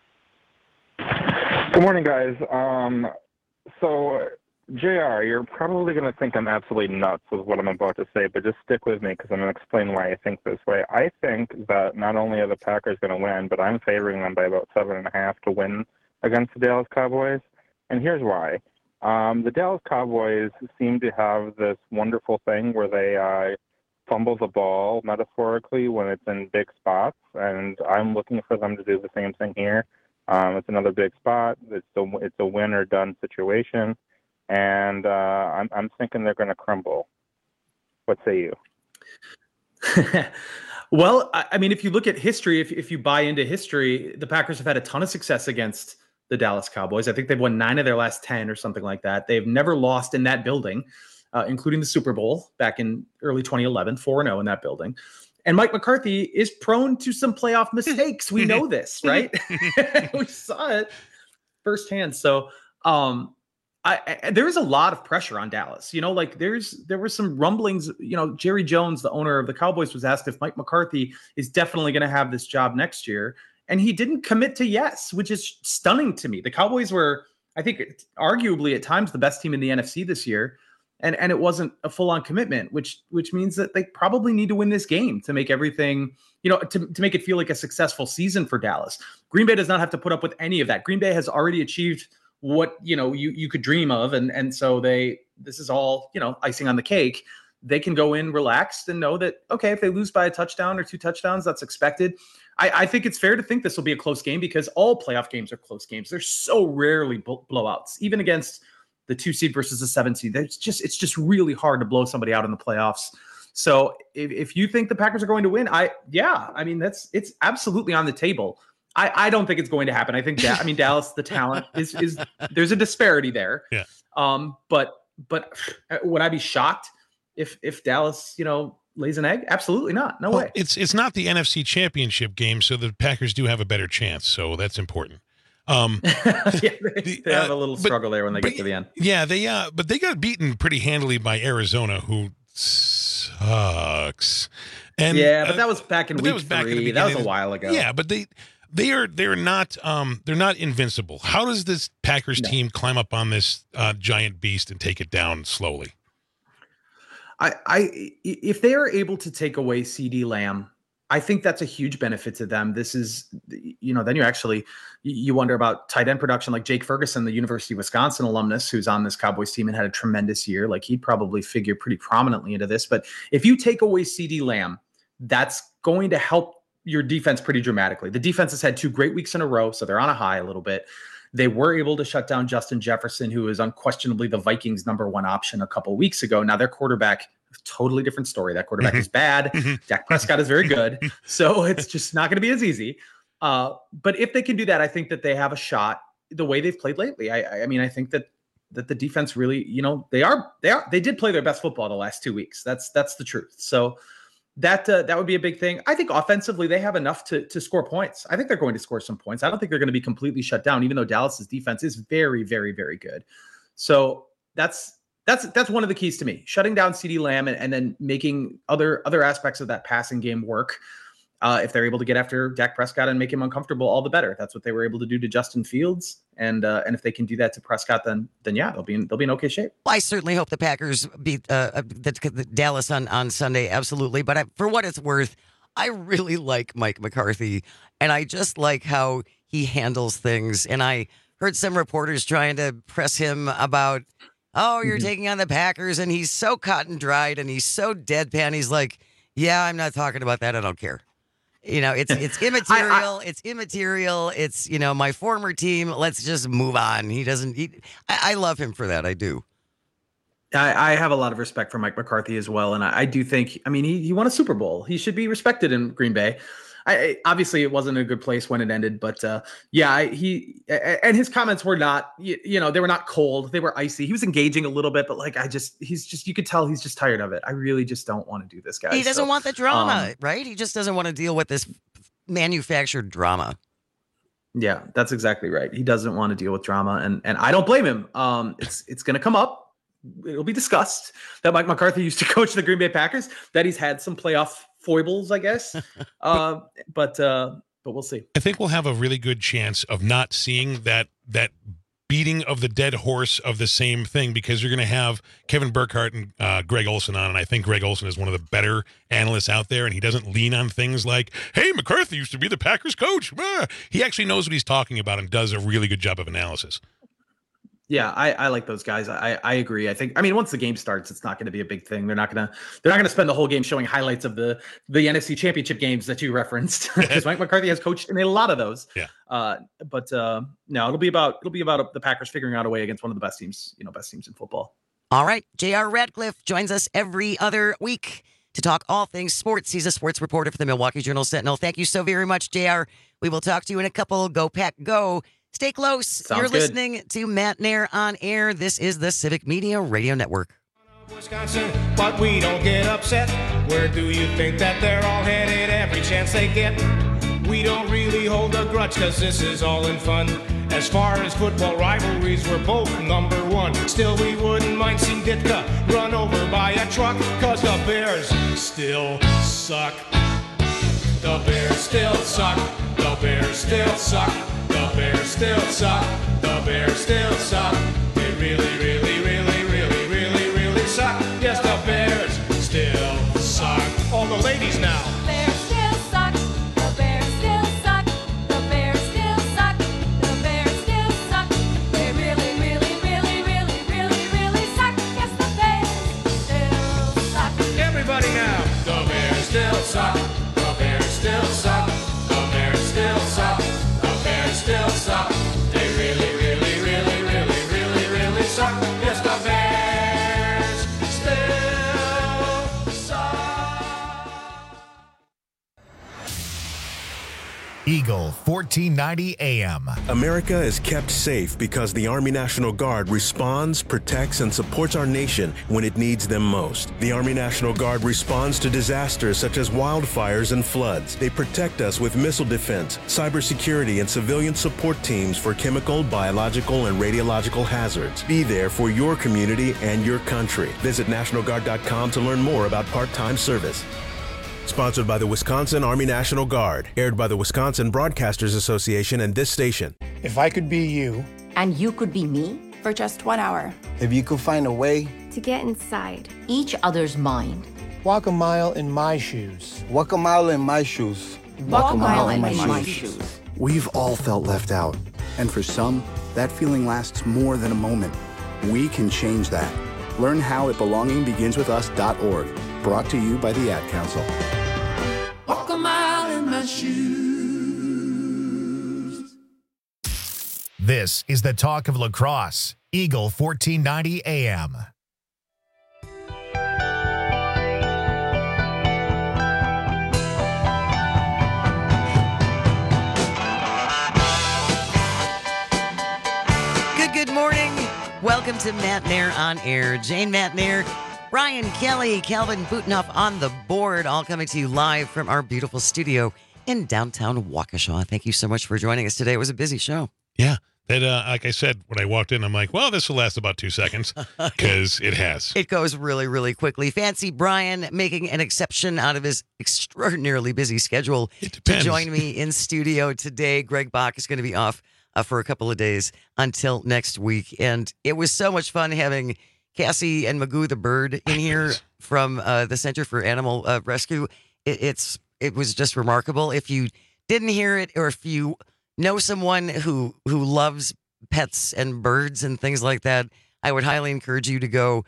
Good morning, guys. So, JR, you're probably going to think I'm absolutely nuts with what I'm about to say, but just stick with me because I'm going to explain why I think this way. I think that not only are the Packers going to win, but I'm favoring them by about 7.5 to win against the Dallas Cowboys. And here's why. The Dallas Cowboys seem to have this wonderful thing where they fumble the ball, metaphorically, when it's in big spots, and I'm looking for them to do the same thing here. It's another big spot. It's a win or done situation, and I'm thinking they're going to crumble. What say you? Well, I mean, if you look at history, if you buy into history, the Packers have had a ton of success against the Dallas Cowboys. I think they've won 9 of their last 10 or something like that. They've never lost in that building, including the Super Bowl back in early 2011, 4-0 in that building. And Mike McCarthy is prone to some playoff mistakes. We know this, right? We saw it firsthand. So there is a lot of pressure on Dallas. There were some rumblings. Jerry Jones, the owner of the Cowboys, was asked if Mike McCarthy is definitely going to have this job next year. And he didn't commit to yes, which is stunning to me. The Cowboys were, I think, arguably at times the best team in the NFC this year. And it wasn't a full-on commitment, which means that they probably need to win this game to make everything, to make it feel like a successful season for Dallas. Green Bay does not have to put up with any of that. Green Bay has already achieved what, you could dream of. And so this is all, icing on the cake. They can go in relaxed and know that, okay, if they lose by a touchdown or 2 touchdowns, that's expected. I think it's fair to think this will be a close game because all playoff games are close games. They're so rarely blowouts, even against the 2 seed versus the 7 seed. It's just really hard to blow somebody out in the playoffs. So if you think the Packers are going to win, it's absolutely on the table. I don't think it's going to happen. I think Dallas, the talent is there's a disparity there. Yeah. But would I be shocked if Dallas, lays an egg? Absolutely not. No way. It's not the NFC Championship game, so the Packers do have a better chance. So that's important. They have a little struggle there when they get to the end. Yeah, but they got beaten pretty handily by Arizona, who sucks. And but that was back in week 3. That was a while ago. Yeah, but they're not invincible. How does this Packers team climb up on this giant beast and take it down slowly? If they are able to take away CeeDee Lamb, I think that's a huge benefit to them. This is, then you wonder about tight end production, like Jake Ferguson, the University of Wisconsin alumnus, who's on this Cowboys team and had a tremendous year. Like, he'd probably figure pretty prominently into this. But if you take away CeeDee Lamb, that's going to help your defense pretty dramatically. The defense has had 2 great weeks in a row, so they're on a high a little bit. They were able to shut down Justin Jefferson, who is unquestionably the Vikings' #1 option a couple weeks ago. Now, their quarterback, totally different story. That quarterback is bad. Dak Prescott is very good. So it's just not going to be as easy. But if they can do that, I think that they have a shot the way they've played lately. I think that the defense really, they did play their best football the last 2 weeks. That's the truth. So that would be a big thing. I think offensively, they have enough to score points. I think they're going to score some points. I don't think they're going to be completely shut down, even though Dallas's defense is very, very, very good. So that's one of the keys to me, shutting down CeeDee Lamb and then making other aspects of that passing game work. If they're able to get after Dak Prescott and make him uncomfortable, all the better. That's what they were able to do to Justin Fields. And if they can do that to Prescott, then yeah, they'll be in okay shape. Well, I certainly hope the Packers beat the Dallas on Sunday. Absolutely. But for what it's worth, I really like Mike McCarthy, and I just like how he handles things. And I heard some reporters trying to press him about, you're taking on the Packers, and he's so cut and dried, and he's so deadpan. He's like, yeah, I'm not talking about that. I don't care. It's immaterial. It's immaterial. It's, my former team. Let's just move on. I love him for that. I do. I have a lot of respect for Mike McCarthy as well. And I do think, he won a Super Bowl. He should be respected in Green Bay. Obviously it wasn't a good place when it ended, but his comments were not, they were not cold. They were icy. He was engaging a little bit, but you could tell he's just tired of it. I really just don't want to do this, guys. He doesn't want the drama, right? He just doesn't want to deal with this manufactured drama. Yeah, that's exactly right. He doesn't want to deal with drama, and I don't blame him. It's going to come up. It'll be discussed that Mike McCarthy used to coach the Green Bay Packers, that he's had some playoff foibles, I guess. But we'll see. I think we'll have a really good chance of not seeing that beating of the dead horse of the same thing, because you're going to have Kevin Burkhardt and Greg Olson on, and I think Greg Olson is one of the better analysts out there, and he doesn't lean on things like, hey, McCarthy used to be the Packers coach. He actually knows what he's talking about and does a really good job of analysis. Yeah, I like those guys. I agree. I think, once the game starts, it's not going to be a big thing. They're not going to spend the whole game showing highlights of the NFC Championship games that you referenced, because Mike McCarthy has coached in a lot of those. Yeah. But no, it'll be about the Packers figuring out a way against one of the best teams in football. All right, J.R. Radcliffe joins us every other week to talk all things sports. He's a sports reporter for the Milwaukee Journal-Sentinel. Thank you so very much, J.R. We will talk to you in a couple. Go Pack, go. Stay close. Sounds You're good. listening to Matt Nair on Air. This is the Civic Media Radio Network. Wisconsin, but we don't get upset. Where do you think that they're all headed every chance they get? We don't really hold a grudge, cause this is all in fun. As far as football rivalries, we're both #1. Still, we wouldn't mind seeing Ditka run over by a truck, cause the Bears still suck. The Bears still suck. The Bears still suck. The Bears still suck. The Bears still suck. They really, really, really, really, really, really suck. Yes, the Bears still suck. All the ladies now. Bears still suck. The Bears still suck. The Bears still suck. The Bears still suck. They really, really, really, really, really, really suck. Yes, the Bears still suck. Everybody now. The Bears still suck. The Bears still suck. The Bears still suck. The Bears still suck. They really, really, really, really, really Eagle 1490 AM. America is kept safe because the Army National Guard responds, protects, and supports our nation when it needs them most. The Army National Guard responds to disasters such as wildfires and floods. They protect us with missile defense, cybersecurity, and civilian support teams for chemical, biological, and radiological hazards. Be there for your community and your country. Visit NationalGuard.com to learn more about part-time service. Sponsored by the Wisconsin Army National Guard. Aired by the Wisconsin Broadcasters Association and this station. If I could be you. And you could be me for just 1 hour. If you could find a way To get inside each other's mind. walk a mile in my shoes. Walk a mile in my shoes. Walk a mile in my shoes. We've all felt left out. And for some, that feeling lasts more than a moment. We can change that. Learn how at belongingbeginswithus.org. Brought to you by the Ad Council. Walk a mile in my shoes. This is the talk of lacrosse. Eagle 1490 AM. Good morning. Welcome to Matt Nair on Air. Jane Matt Nair, Brian Kelly, Calvin Butenoff on the board, all coming to you live from our beautiful studio in downtown Waukesha. Thank you so much for joining us today. It was a busy show. Yeah. That, like I said, when I walked in, I'm like, well, this will last about 2 seconds because it has. It goes really, really quickly. Fancy Brian making an exception out of his extraordinarily busy schedule to join me in studio today. Greg Bach is going to be off for a couple of days until next week. And it was so much fun having Cassie and Magoo the bird in here from the Center for Animal Rescue. It was just remarkable. If you didn't hear it, or if you know someone who loves pets and birds and things like that, I would highly encourage you to go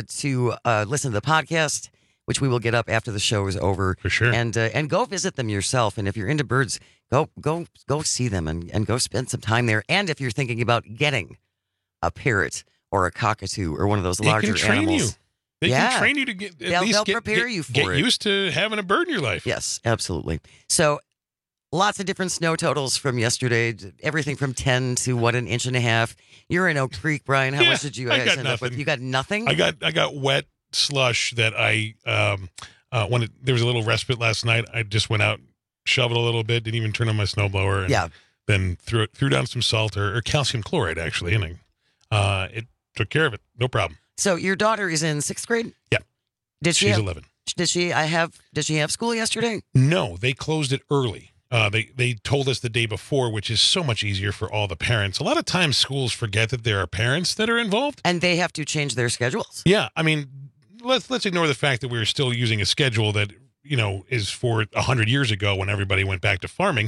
to listen to the podcast, which we will get up after the show is over. For sure. And go visit them yourself. And if you're into birds, go see them and go spend some time there. And if you're thinking about getting a parrot or a cockatoo or one of those larger animals. They can train you to get they'll prepare you for get it. used to having a bird in your life. Yes, absolutely. So lots of different snow totals from yesterday, everything from 10 to an inch and a half. You're in Oak Creek, Brian. How much did you guys end up with? You got nothing? I got wet slush that I when there was a little respite last night, I just went out, shoveled a little bit, didn't even turn on my snowblower, and then threw down some salt or calcium chloride actually, and it took care of it. No problem. So your daughter is in 6th grade? Yeah. She's 11. Did she have school yesterday? No, they closed it early. They told us the day before, which is so much easier for all the parents. A lot of times schools forget that there are parents that are involved. And they have to change their schedules. Yeah. I mean, let's ignore the fact that we're still using a schedule that, is for 100 years ago when everybody went back to farming.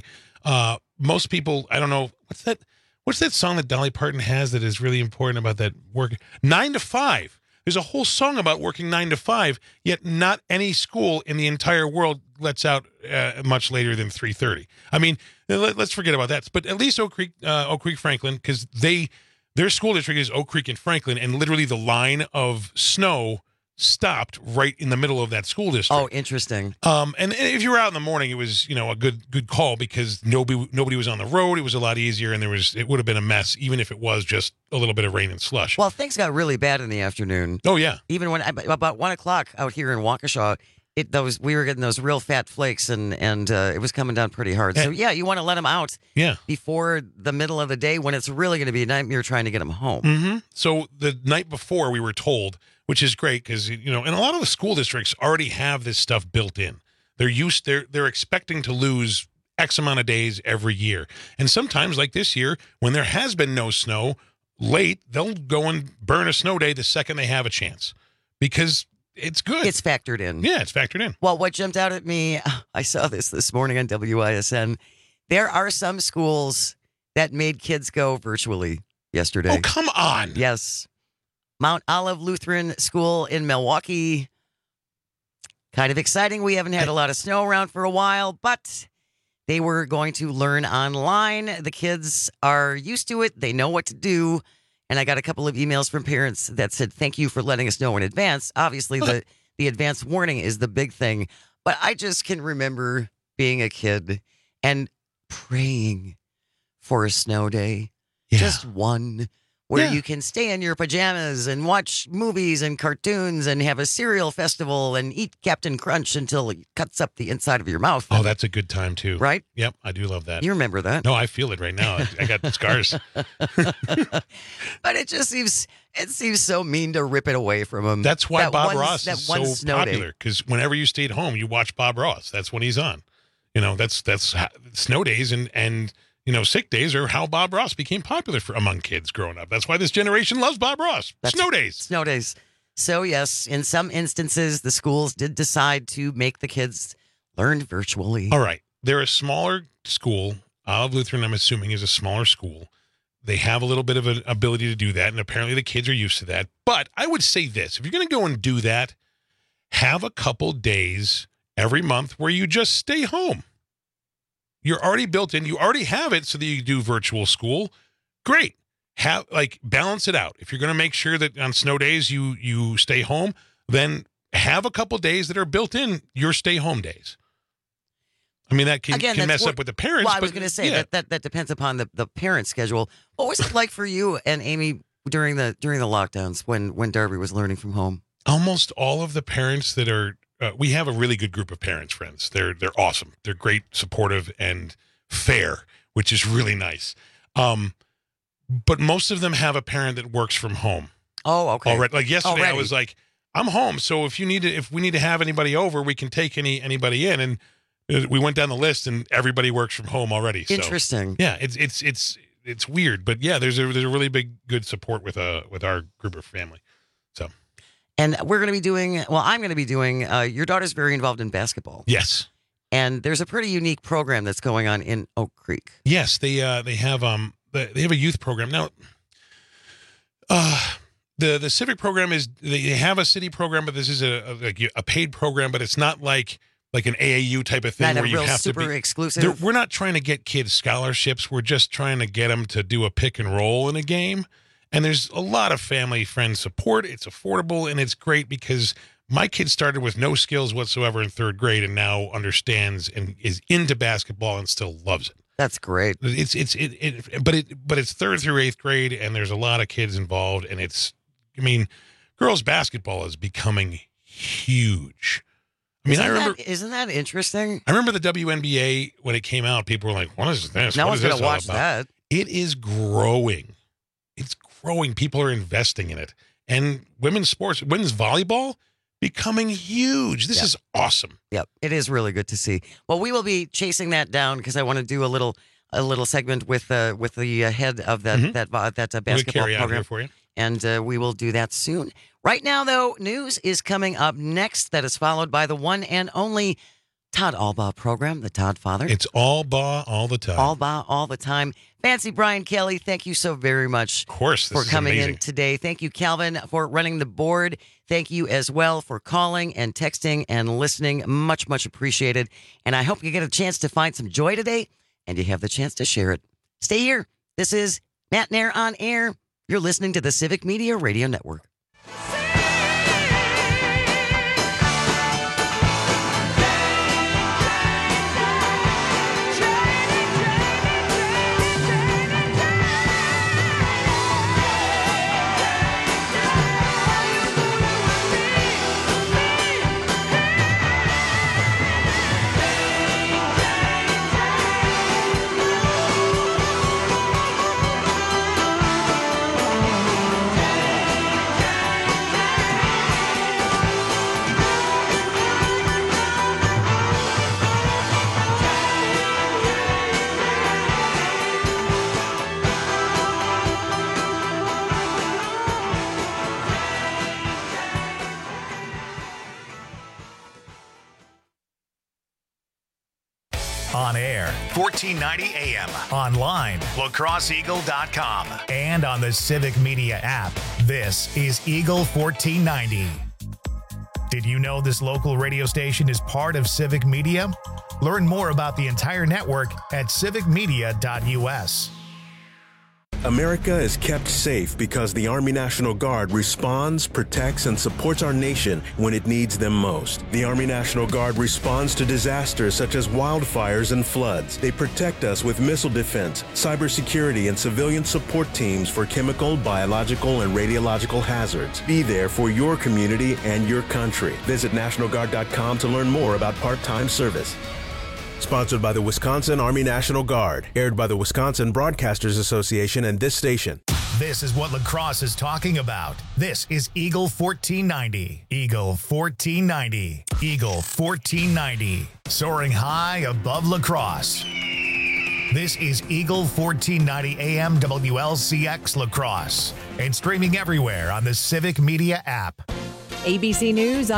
Most people, I don't know, what's that song that Dolly Parton has that is really important about that work? 9 to 5. There's a whole song about working 9 to 5, yet not any school in the entire world lets out much later than 3:30. I mean, let's forget about that. But at least Oak Creek, Franklin, because their school district is Oak Creek and Franklin, and literally the line of snow stopped right in the middle of that school district. Oh, interesting. And if you were out in the morning, it was a good call because nobody was on the road. It was a lot easier, and it would have been a mess even if it was just a little bit of rain and slush. Well, things got really bad in the afternoon. Oh yeah. Even when about 1 o'clock out here in Waukesha, we were getting those real fat flakes, and it was coming down pretty hard. So yeah, you want to let them out before the middle of the day when it's really going to be a nightmare trying to get them home. Mm-hmm. So the night before we were told, which is great because and a lot of the school districts already have this stuff built in. They're expecting to lose X amount of days every year, and sometimes like this year when there has been no snow late, they'll go and burn a snow day the second they have a chance because it's good. It's factored in. Yeah, it's factored in. Well, what jumped out at me, I saw this morning on WISN. There are some schools that made kids go virtually yesterday. Oh, come on. Yes. Mount Olive Lutheran School in Milwaukee. Kind of exciting. We haven't had a lot of snow around for a while, but they were going to learn online. The kids are used to it. They know what to do. And I got a couple of emails from parents that said, thank you for letting us know in advance. Obviously, the advance warning is the big thing. But I just can remember being a kid and praying for a snow day. Just one where you can stay in your pajamas and watch movies and cartoons and have a cereal festival and eat Captain Crunch until it cuts up the inside of your mouth. Oh, that's a good time too. Right? Yep, I do love that. You remember that? No, I feel it right now. I got scars. But it just seems so mean to rip it away from him. That's why Bob Ross that is one so snow day. popular, because whenever you stayed home, you watch Bob Ross. That's when he's on. You know, that's snow days and sick days are how Bob Ross became popular among kids growing up. That's why this generation loves Bob Ross. Snow days. Snow days. So, yes, in some instances, the schools did decide to make the kids learn virtually. All right. They're a smaller school. Olive Lutheran, I'm assuming, is a smaller school. They have a little bit of an ability to do that, and apparently the kids are used to that. But I would say this. If you're going to go and do that, have a couple days every month where you just stay home. You're already built in. You already have it so that you do virtual school. Great. Balance it out. If you're going to make sure that on snow days you stay home, then have a couple days that are built in your stay home days. I mean, that can mess up with the parents. Well, I was going to say that depends upon the parent schedule. What was it like for you and Amy during the lockdowns when Darby was learning from home? Almost all of the parents that are we have a really good group of parents friends. They're awesome. They're great, supportive, and fair, which is really nice. But most of them have a parent that works from home. Oh, okay. Already. Like yesterday, I was like, I'm home, so if we need to have anybody over, we can take anybody in. And we went down the list, and everybody works from home already. So, interesting. Yeah, it's weird, but yeah, there's a really good support with our group of family. So. And we're going to be doing, I'm going to be doing, your daughter's very involved in basketball. Yes. And there's a pretty unique program that's going on in Oak Creek. Yes, they have a youth program. Now, the civic program is, they have a city program, but this is a paid program, but it's not like an AAU type of thing Not where you have super to be exclusive. We're not trying to get kids scholarships. We're just trying to get them to do a pick and roll in a game. And there's a lot of family friend support. It's affordable, and it's great because my kid started with no skills whatsoever in third grade and now understands and is into basketball and still loves it. That's great. But it's third through eighth grade, and there's a lot of kids involved, and girls basketball is becoming huge. Isn't that interesting? I remember the WNBA when it came out. People were like, "What is this? No what one's is this going to all watch about?" that. It is growing. It's growing. People are investing in it, and women's volleyball becoming huge. This is awesome. Yep, it is really good to see. Well, we will be chasing that down because I want to do a little segment with the head of that basketball program program here for you. And we will do that soon. Right now, though, news is coming up next. That is followed by the one and only Todd Albaugh program, the Todd Father. It's Albaugh all the time. Albaugh all the time. Fancy Brian Kelly, thank you so very much for coming in today. Thank you, Calvin, for running the board. Thank you as well for calling and texting and listening. Much, much appreciated. And I hope you get a chance to find some joy today and you have the chance to share it. Stay here. This is Matt Nair on Air. You're listening to the Civic Media Radio Network. On air, 1490 AM. Online, lacrosseeagle.com. And on the Civic Media app. This is Eagle 1490. Did you know this local radio station is part of Civic Media? Learn more about the entire network at civicmedia.us. America is kept safe because the Army National Guard responds, protects, and supports our nation when it needs them most. The Army National Guard responds to disasters such as wildfires and floods. They protect us with missile defense, cybersecurity, and civilian support teams for chemical, biological, and radiological hazards. Be there for your community and your country. Visit NationalGuard.com to learn more about part-time service. Sponsored by the Wisconsin Army National Guard. Aired by the Wisconsin Broadcasters Association and this station. This is what lacrosse is talking about. This is Eagle 1490. Eagle 1490. Eagle 1490. Soaring high above lacrosse. This is Eagle 1490 AM WLCX Lacrosse. And streaming everywhere on the Civic Media app. ABC News.